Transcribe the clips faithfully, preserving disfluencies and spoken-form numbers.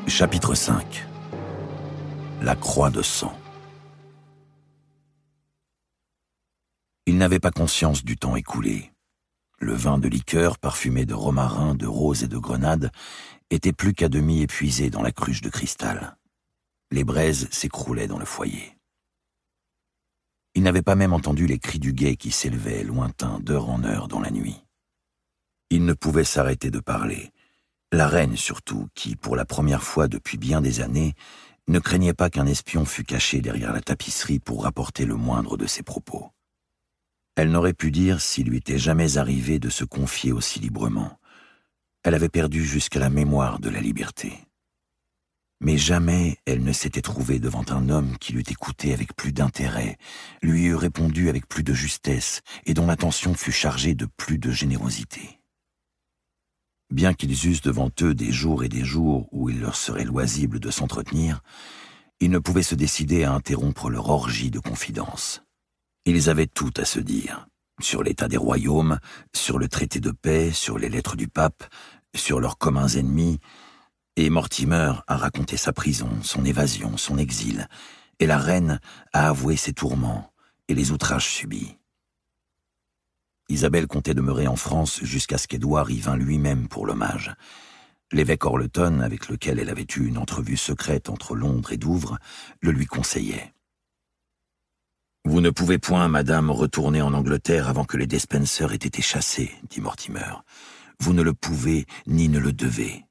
Chapitre cinq. La croix de sang. Il n'avait pas conscience du temps écoulé. Le vin de liqueur, parfumé de romarin, de rose et de grenade, était plus qu'à demi épuisé dans la cruche de cristal. Les braises s'écroulaient dans le foyer. Il n'avait pas même entendu les cris du guet qui s'élevaient, lointains, d'heure en heure dans la nuit. Il ne pouvait s'arrêter de parler. La reine, surtout, qui, pour la première fois depuis bien des années, ne craignait pas qu'un espion fût caché derrière la tapisserie pour rapporter le moindre de ses propos. Elle n'aurait pu dire s'il lui était jamais arrivé de se confier aussi librement. Elle avait perdu jusqu'à la mémoire de la liberté. Mais jamais elle ne s'était trouvée devant un homme qui l'eût écouté avec plus d'intérêt, lui eût répondu avec plus de justesse et dont l'attention fût chargée de plus de générosité. Bien qu'ils eussent devant eux des jours et des jours où il leur serait loisible de s'entretenir, ils ne pouvaient se décider à interrompre leur orgie de confidence. Ils avaient tout à se dire, sur l'état des royaumes, sur le traité de paix, sur les lettres du pape, sur leurs communs ennemis, et Mortimer a raconté sa prison, son évasion, son exil, et la reine a avoué ses tourments et les outrages subis. Isabelle comptait demeurer en France jusqu'à ce qu'Édouard y vînt lui-même pour l'hommage. L'évêque Orleton, avec lequel elle avait eu une entrevue secrète entre Londres et Douvres, le lui conseillait. « Vous ne pouvez point, madame, retourner en Angleterre avant que les Despenser aient été chassés, dit Mortimer. Vous ne le pouvez ni ne le devez.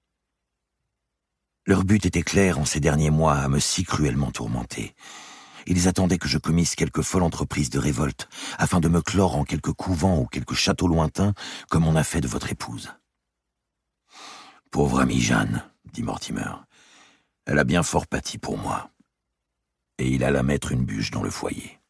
Leur but était clair en ces derniers mois à me si cruellement tourmenter. Ils attendaient que je commisse quelque folle entreprise de révolte, afin de me clore en quelque couvent ou quelque château lointain, comme on a fait de votre épouse. »« Pauvre amie Jeanne, dit Mortimer, elle a bien fort pâti pour moi. » Et il alla mettre une bûche dans le foyer.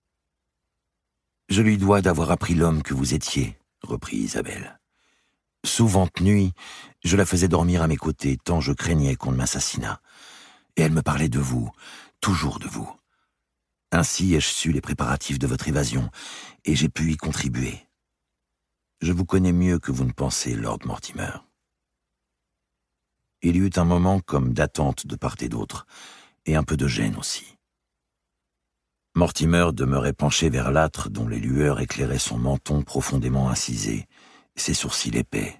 « Je lui dois d'avoir appris l'homme que vous étiez, » reprit Isabelle. « Souvent nuit, je la faisais dormir à mes côtés, tant je craignais qu'on ne m'assassinât. Et elle me parlait de vous, toujours de vous. Ainsi ai-je su les préparatifs de votre évasion, et j'ai pu y contribuer. Je vous connais mieux que vous ne pensez, Lord Mortimer. » Il y eut un moment comme d'attente de part et d'autre, et un peu de gêne aussi. Mortimer demeurait penché vers l'âtre dont les lueurs éclairaient son menton profondément incisé, ses sourcils épais.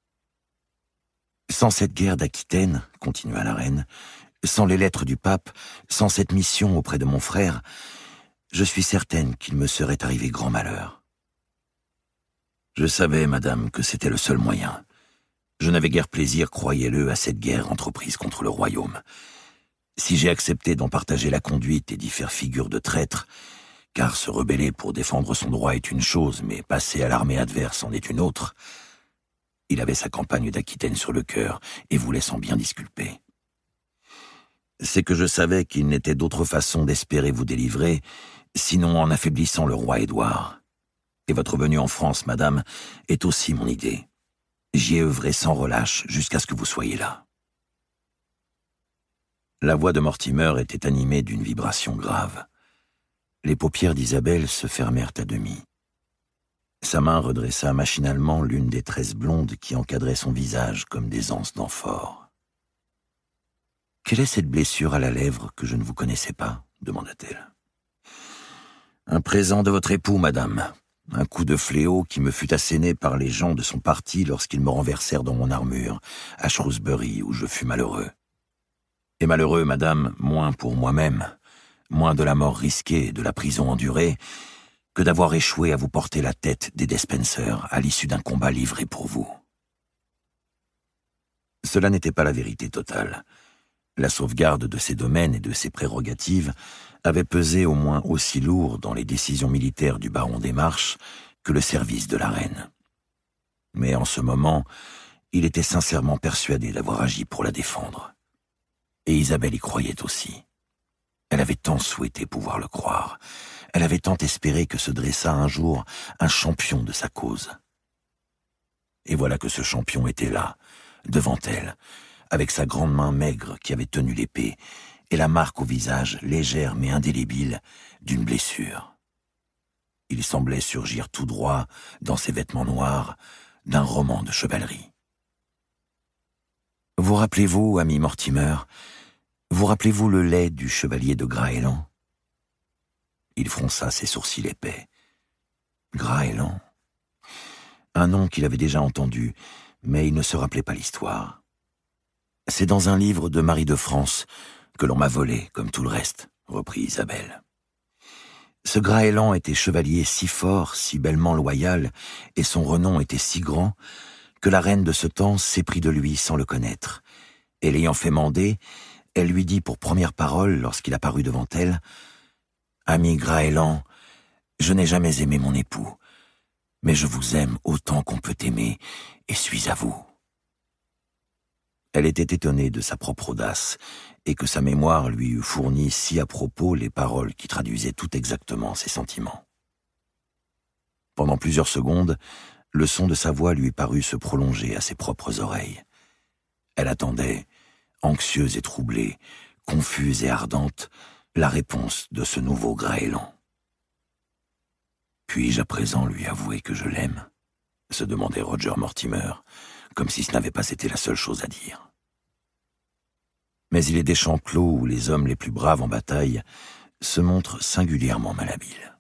« Sans cette guerre d'Aquitaine, continua la reine, sans les lettres du pape, sans cette mission auprès de mon frère, je suis certaine qu'il me serait arrivé grand malheur. Je savais, madame, que c'était le seul moyen. Je n'avais guère plaisir, croyez-le, à cette guerre entreprise contre le royaume. Si j'ai accepté d'en partager la conduite et d'y faire figure de traître, car se rebeller pour défendre son droit est une chose, mais passer à l'armée adverse en est une autre, il avait sa campagne d'Aquitaine sur le cœur et voulait s'en bien disculper. C'est que je savais qu'il n'était d'autre façon d'espérer vous délivrer, sinon en affaiblissant le roi Édouard. Et votre venue en France, madame, est aussi mon idée. J'y ai œuvré sans relâche jusqu'à ce que vous soyez là. » La voix de Mortimer était animée d'une vibration grave. Les paupières d'Isabelle se fermèrent à demi. Sa main redressa machinalement l'une des tresses blondes qui encadraient son visage comme des anses d'amphore. « Quelle est cette blessure à la lèvre que je ne vous connaissais pas ?» demanda-t-elle. « Un présent de votre époux, madame. Un coup de fléau qui me fut asséné par les gens de son parti lorsqu'ils me renversèrent dans mon armure, à Shrewsbury, où je fus malheureux. Et malheureux, madame, moins pour moi-même, moins de la mort risquée et de la prison endurée, que d'avoir échoué à vous porter la tête des Despenser à l'issue d'un combat livré pour vous. » Cela n'était pas la vérité totale. La sauvegarde de ses domaines et de ses prérogatives avait pesé au moins aussi lourd dans les décisions militaires du baron des Marches que le service de la reine. Mais en ce moment, il était sincèrement persuadé d'avoir agi pour la défendre. Et Isabelle y croyait aussi. Elle avait tant souhaité pouvoir le croire. Elle avait tant espéré que se dressât un jour un champion de sa cause. Et voilà que ce champion était là, devant elle, avec sa grande main maigre qui avait tenu l'épée, et la marque au visage, légère mais indélébile, d'une blessure. Il semblait surgir tout droit, dans ses vêtements noirs, d'un roman de chevalerie. « Vous rappelez-vous, ami Mortimer, vous rappelez-vous le lait du chevalier de Graëlan ?» Il fronça ses sourcils épais. Graëlan. Un nom qu'il avait déjà entendu, mais il ne se rappelait pas l'histoire. C'est dans un livre de Marie de France que l'on m'a volé, comme tout le reste, reprit Isabelle. Ce Graëlan était chevalier si fort, si bellement loyal, et son renom était si grand, que la reine de ce temps s'éprit de lui sans le connaître. Et l'ayant fait mander, elle lui dit pour première parole, lorsqu'il apparut devant elle, « Ami Graëlan, je n'ai jamais aimé mon époux, mais je vous aime autant qu'on peut aimer, et suis à vous. » Elle était étonnée de sa propre audace, et que sa mémoire lui eût fourni si à propos les paroles qui traduisaient tout exactement ses sentiments. Pendant plusieurs secondes, le son de sa voix lui parut se prolonger à ses propres oreilles. Elle attendait, anxieuse et troublée, confuse et ardente, la réponse de ce nouveau Graëlan. « Puis-je à présent lui avouer que je l'aime ?» se demandait Roger Mortimer, comme si ce n'avait pas été la seule chose à dire. Mais il est des champs clos où les hommes les plus braves en bataille se montrent singulièrement malhabiles.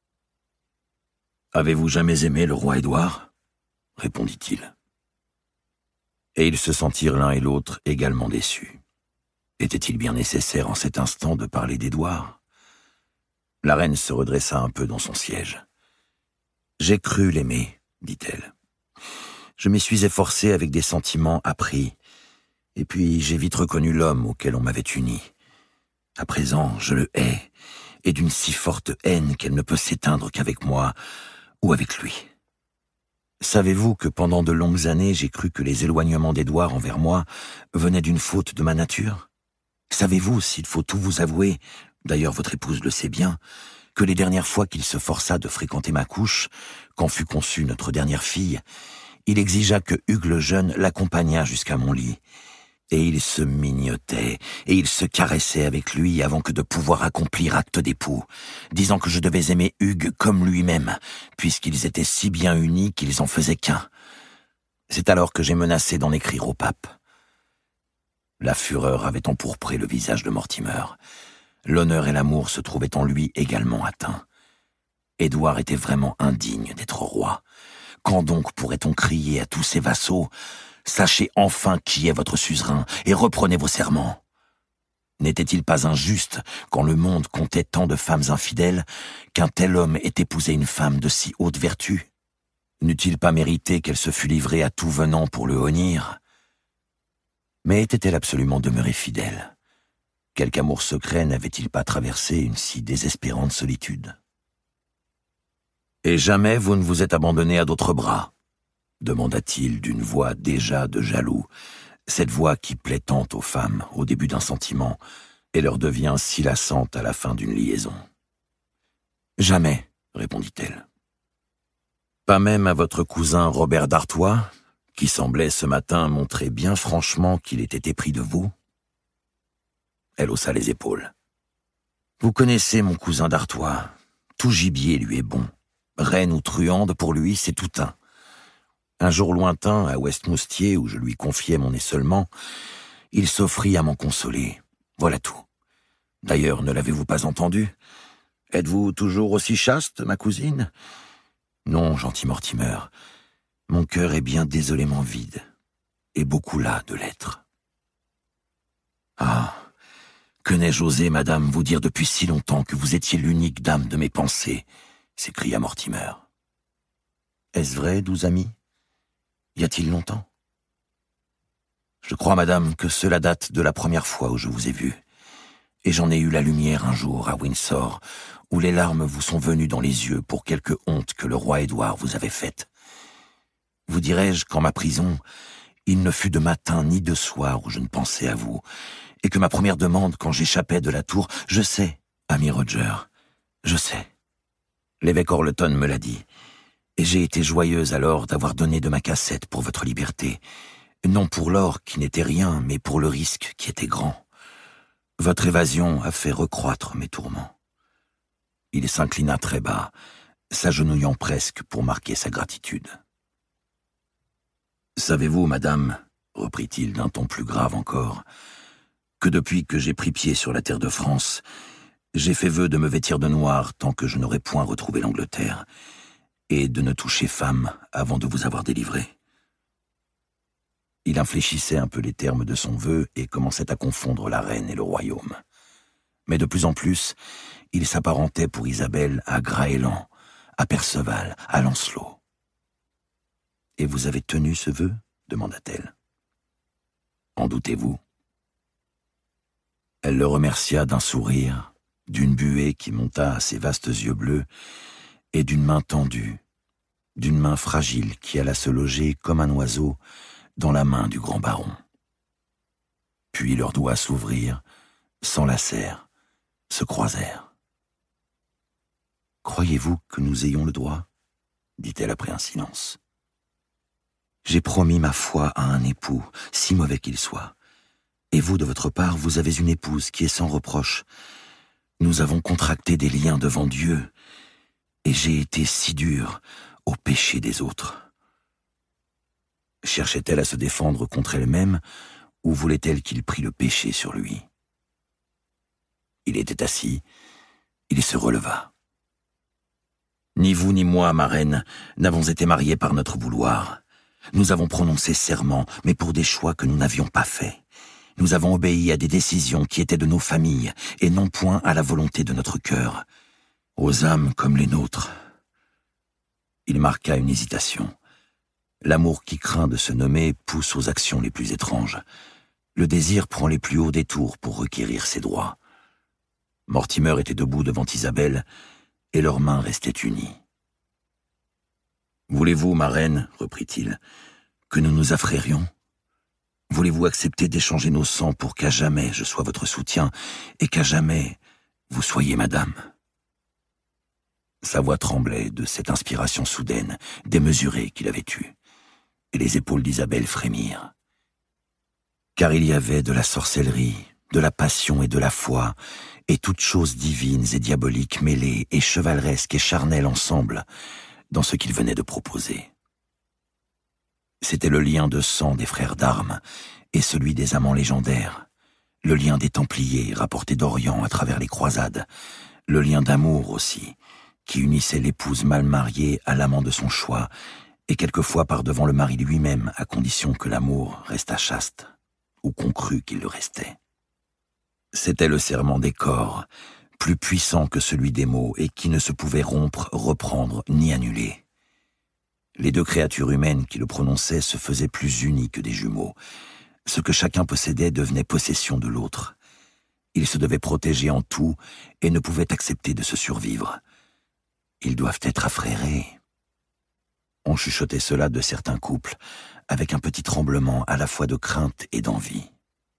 « Avez-vous jamais aimé le roi Édouard ?» répondit-il. Et ils se sentirent l'un et l'autre également déçus. Était-il bien nécessaire en cet instant de parler d'Édouard? La reine se redressa un peu dans son siège. « J'ai cru l'aimer, dit-elle. Je m'y suis efforcée avec des sentiments appris, et puis j'ai vite reconnu l'homme auquel on m'avait uni. À présent, je le hais, et d'une si forte haine qu'elle ne peut s'éteindre qu'avec moi ou avec lui. Savez-vous que pendant de longues années, j'ai cru que les éloignements d'Édouard envers moi venaient d'une faute de ma nature? Savez-vous, s'il faut tout vous avouer, d'ailleurs votre épouse le sait bien, que les dernières fois qu'il se força de fréquenter ma couche, quand fut conçue notre dernière fille, il exigea que Hugues le jeune l'accompagnât jusqu'à mon lit. Et il se mignotait, et il se caressait avec lui avant que de pouvoir accomplir acte d'époux, disant que je devais aimer Hugues comme lui-même, puisqu'ils étaient si bien unis qu'ils en faisaient qu'un. C'est alors que j'ai menacé d'en écrire au pape. » La fureur avait empourpré le visage de Mortimer. L'honneur et l'amour se trouvaient en lui également atteints. Édouard était vraiment indigne d'être roi. Quand donc pourrait-on crier à tous ses vassaux « Sachez enfin qui est votre suzerain et reprenez vos serments » N'était-il pas injuste, quand le monde comptait tant de femmes infidèles, qu'un tel homme ait épousé une femme de si haute vertu? N'eût-il pas mérité qu'elle se fût livrée à tout venant pour le honnir? Mais était-elle absolument demeurée fidèle? Quelque amour secret n'avait-il pas traversé une si désespérante solitude? « Et jamais vous ne vous êtes abandonné à d'autres bras ?» demanda-t-il d'une voix déjà de jaloux, cette voix qui plaît tant aux femmes au début d'un sentiment et leur devient si lassante à la fin d'une liaison. « Jamais, répondit-elle. Pas même à votre cousin Robert d'Artois, qui semblait ce matin montrer bien franchement qu'il était épris de vous? » Elle haussa les épaules. « Vous connaissez mon cousin d'Artois, tout gibier lui est bon. Reine ou truande, pour lui, c'est tout un. Un jour lointain, à Westmoustier, où je lui confiais mon essolement, il s'offrit à m'en consoler. Voilà tout. D'ailleurs, ne l'avez-vous pas entendu? Êtes-vous toujours aussi chaste, ma cousine? Non, gentil Mortimer. Mon cœur est bien désolément vide, et beaucoup las de l'être. Ah, que n'ai-je osé, madame, vous dire depuis si longtemps que vous étiez l'unique dame de mes pensées, s'écria Mortimer. Est-ce vrai, doux ami? Y a-t-il longtemps? Je crois, madame, que cela date de la première fois où je vous ai vu, et j'en ai eu la lumière un jour à Windsor, où les larmes vous sont venues dans les yeux pour quelque honte que le roi Édouard vous avait faite. Vous dirais-je qu'en ma prison, il ne fut de matin ni de soir où je ne pensais à vous, et que ma première demande quand j'échappais de la tour, je sais, ami Roger, je sais. L'évêque Orleton me l'a dit, et j'ai été joyeuse alors d'avoir donné de ma cassette pour votre liberté, non pour l'or qui n'était rien, mais pour le risque qui était grand. Votre évasion a fait recroître mes tourments. Il s'inclina très bas, s'agenouillant presque pour marquer sa gratitude. Savez-vous, madame, reprit-il d'un ton plus grave encore, que depuis que j'ai pris pied sur la terre de France, j'ai fait vœu de me vêtir de noir tant que je n'aurais point retrouvé l'Angleterre, et de ne toucher femme avant de vous avoir délivré. Il infléchissait un peu les termes de son vœu et commençait à confondre la reine et le royaume. Mais de plus en plus, il s'apparentait pour Isabelle à Graëlan, à Perceval, à Lancelot. « Et vous avez tenu ce vœu ?» demanda-t-elle. « En doutez-vous » Elle le remercia d'un sourire, d'une buée qui monta à ses vastes yeux bleus, et d'une main tendue, d'une main fragile qui alla se loger comme un oiseau dans la main du grand baron. Puis leurs doigts s'ouvrirent, s'enlacèrent, se croisèrent. « Croyez-vous que nous ayons le droit ?» dit-elle après un silence. « J'ai promis ma foi à un époux, si mauvais qu'il soit. Et vous, de votre part, vous avez une épouse qui est sans reproche. Nous avons contracté des liens devant Dieu, et j'ai été si dur au péché des autres. » Cherchait-elle à se défendre contre elle-même, ou voulait-elle qu'il prît le péché sur lui? Il était assis, il se releva. « Ni vous ni moi, ma reine, n'avons été mariés par notre vouloir. Nous avons prononcé serment, mais pour des choix que nous n'avions pas faits. Nous avons obéi à des décisions qui étaient de nos familles, et non point à la volonté de notre cœur, aux âmes comme les nôtres. » Il marqua une hésitation. L'amour qui craint de se nommer pousse aux actions les plus étranges. Le désir prend les plus hauts détours pour requérir ses droits. Mortimer était debout devant Isabelle, et leurs mains restaient unies. « Voulez-vous, ma reine, reprit-il, que nous nous affrérions? Voulez-vous accepter d'échanger nos sangs pour qu'à jamais je sois votre soutien, et qu'à jamais vous soyez madame ?» Sa voix tremblait de cette inspiration soudaine, démesurée qu'il avait eue, et les épaules d'Isabelle frémirent. Car il y avait de la sorcellerie, de la passion et de la foi, et toutes choses divines et diaboliques mêlées, et chevaleresques et charnelles ensemble, dans ce qu'il venait de proposer. C'était le lien de sang des frères d'armes, et celui des amants légendaires, le lien des Templiers rapportés d'Orient à travers les croisades, le lien d'amour aussi, qui unissait l'épouse mal mariée à l'amant de son choix, et quelquefois par devant le mari lui-même, à condition que l'amour restât chaste, ou qu'on crût qu'il le restait. C'était le serment des corps, plus puissant que celui des mots, et qui ne se pouvait rompre, reprendre, ni annuler. Les deux créatures humaines qui le prononçaient se faisaient plus unies que des jumeaux. Ce que chacun possédait devenait possession de l'autre. Ils se devaient protéger en tout, et ne pouvaient accepter de se survivre. Ils doivent être affrérés. On chuchotait cela de certains couples, avec un petit tremblement à la fois de crainte et d'envie.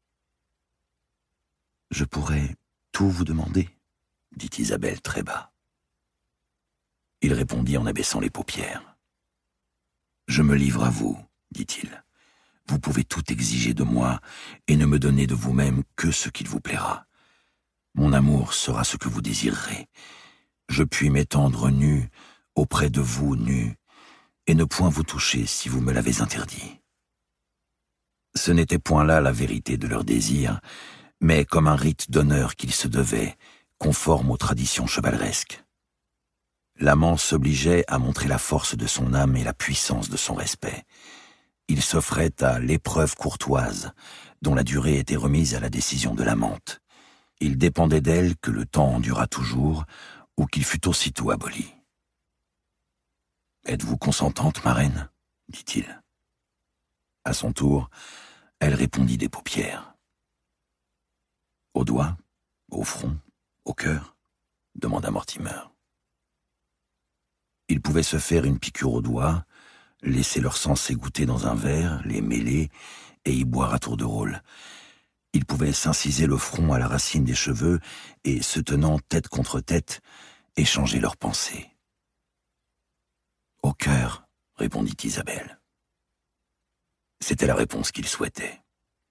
« Je pourrais tout vous demander ?» dit Isabelle très bas. Il répondit en abaissant les paupières. « Je me livre à vous, dit-il. Vous pouvez tout exiger de moi et ne me donner de vous-même que ce qu'il vous plaira. Mon amour sera ce que vous désirerez. Je puis m'étendre nu, auprès de vous nu, et ne point vous toucher si vous me l'avez interdit. » Ce n'était point là la vérité de leur désir, mais comme un rite d'honneur qu'ils se devaient, conforme aux traditions chevaleresques. L'amant s'obligeait à montrer la force de son âme et la puissance de son respect. Il s'offrait à l'épreuve courtoise, dont la durée était remise à la décision de l'amante. Il dépendait d'elle que le temps en durât toujours, ou qu'il fût aussitôt aboli. « Êtes-vous consentante, ma reine ?» dit-il. À son tour, elle répondit des paupières. « Au doigt, au front, au cœur ?» demanda Mortimer. Ils pouvaient se faire une piqûre au doigt, laisser leur sang s'égoutter dans un verre, les mêler et y boire à tour de rôle. Ils pouvaient s'inciser le front à la racine des cheveux et, se tenant tête contre tête, échanger leurs pensées. « Au cœur », répondit Isabelle. C'était la réponse qu'il souhaitait.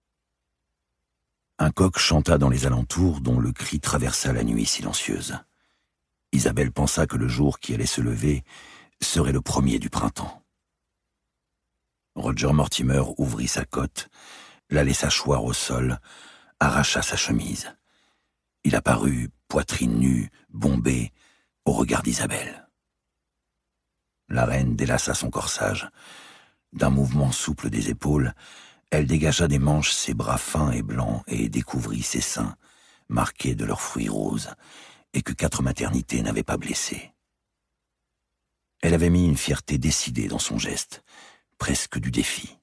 Un coq chanta dans les alentours dont le cri traversa la nuit silencieuse. Isabelle pensa que le jour qui allait se lever serait le premier du printemps. Roger Mortimer ouvrit sa cotte, la laissa choir au sol, arracha sa chemise. Il apparut, poitrine nue, bombée, au regard d'Isabelle. La reine délaça son corsage. D'un mouvement souple des épaules, elle dégagea des manches ses bras fins et blancs et découvrit ses seins, marqués de leurs fruits roses, et que quatre maternités n'avaient pas blessés. Elle avait mis une fierté décidée dans son geste, presque du défi.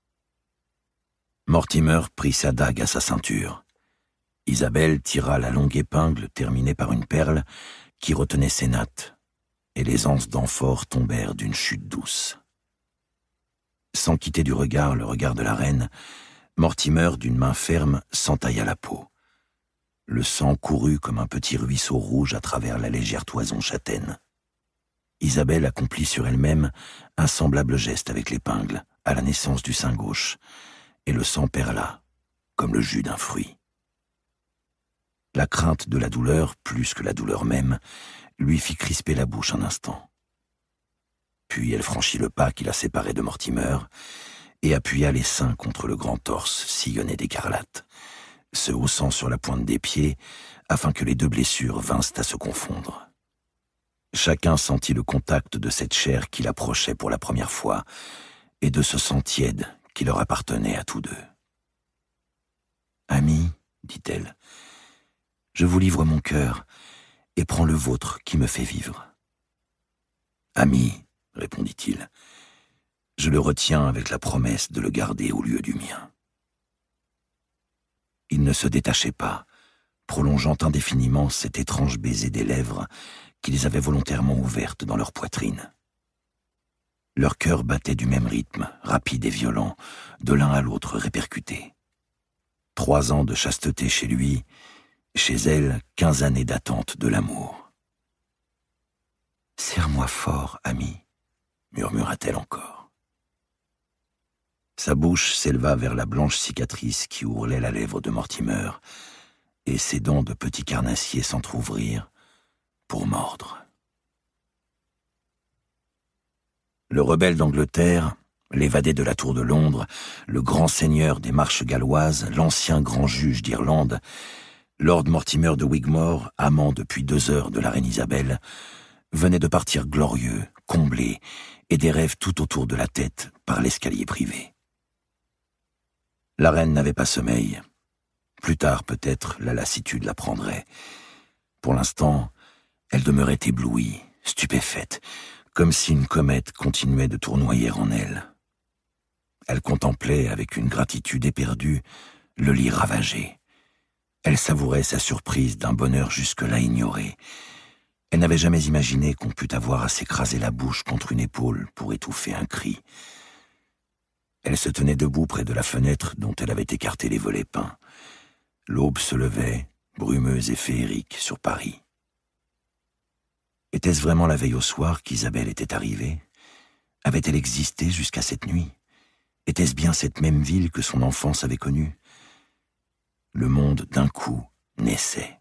Mortimer prit sa dague à sa ceinture. Isabelle tira la longue épingle terminée par une perle qui retenait ses nattes, et les anses d'amphore tombèrent d'une chute douce. Sans quitter du regard le regard de la reine, Mortimer, d'une main ferme, s'entailla la peau. Le sang courut comme un petit ruisseau rouge à travers la légère toison châtaine. Isabelle accomplit sur elle-même un semblable geste avec l'épingle, à la naissance du sein gauche, et le sang perla, comme le jus d'un fruit. La crainte de la douleur, plus que la douleur même, lui fit crisper la bouche un instant. Puis elle franchit le pas qui la séparait de Mortimer et appuya les seins contre le grand torse sillonné d'écarlate, se haussant sur la pointe des pieds afin que les deux blessures vinssent à se confondre. Chacun sentit le contact de cette chair qui l'approchait pour la première fois et de ce sang tiède qui leur appartenait à tous deux. « Ami, dit-elle, je vous livre mon cœur et prends le vôtre qui me fait vivre. »« Ami, répondit-il, je le retiens avec la promesse de le garder au lieu du mien. » Il ne se détachait pas, prolongeant indéfiniment cet étrange baiser des lèvres qui les avait volontairement ouvertes dans leur poitrine. Leur cœur battait du même rythme, rapide et violent, de l'un à l'autre répercuté. Trois ans de chasteté chez lui, chez elle, quinze années d'attente de l'amour. « Serre-moi fort, ami, » murmura-t-elle encore. Sa bouche s'éleva vers la blanche cicatrice qui ourlait la lèvre de Mortimer, et ses dents de petit carnassier s'entr'ouvrirent pour mordre. Le rebelle d'Angleterre, l'évadé de la tour de Londres, le grand seigneur des marches galloises, l'ancien grand juge d'Irlande, Lord Mortimer de Wigmore, amant depuis deux heures de la reine Isabelle, venait de partir glorieux, comblé, et des rêves tout autour de la tête par l'escalier privé. La reine n'avait pas sommeil. Plus tard, peut-être, la lassitude la prendrait. Pour l'instant, elle demeurait éblouie, stupéfaite, comme si une comète continuait de tournoyer en elle. Elle contemplait, avec une gratitude éperdue, le lit ravagé. Elle savourait sa surprise d'un bonheur jusque-là ignoré. Elle n'avait jamais imaginé qu'on pût avoir à s'écraser la bouche contre une épaule pour étouffer un cri. Elle se tenait debout près de la fenêtre dont elle avait écarté les volets peints. L'aube se levait, brumeuse et féerique, sur Paris. Était-ce vraiment la veille au soir qu'Isabelle était arrivée? Avait-elle existé jusqu'à cette nuit? Était-ce bien cette même ville que son enfance avait connue? Le monde, d'un coup, naissait.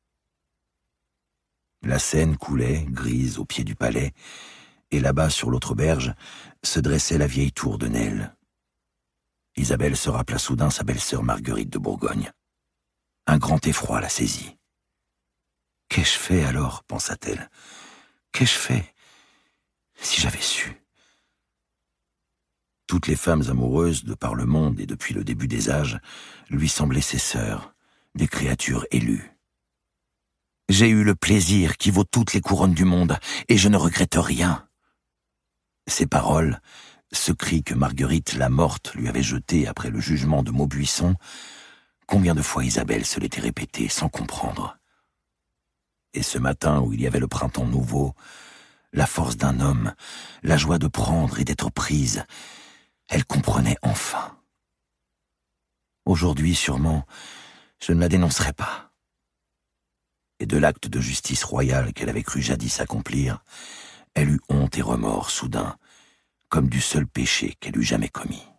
La Seine coulait, grise, au pied du palais, et là-bas, sur l'autre berge, se dressait la vieille tour de Nesle. Isabelle se rappela soudain sa belle-sœur Marguerite de Bourgogne. Un grand effroi la saisit. « Qu'ai-je fait alors ?» pensa-t-elle. « Qu'ai-je fait si j'avais su ?» Toutes les femmes amoureuses, de par le monde et depuis le début des âges, lui semblaient ses sœurs, des créatures élues. « J'ai eu le plaisir qui vaut toutes les couronnes du monde, et je ne regrette rien. » Ces paroles, ce cri que Marguerite la morte lui avait jeté après le jugement de Maubuisson, combien de fois Isabelle se l'était répété sans comprendre. Et ce matin où il y avait le printemps nouveau, la force d'un homme, la joie de prendre et d'être prise, elle comprenait enfin. Aujourd'hui, sûrement, je ne la dénoncerai pas. Et de l'acte de justice royale qu'elle avait cru jadis accomplir, elle eut honte et remords soudain, comme du seul péché qu'elle eût jamais commis.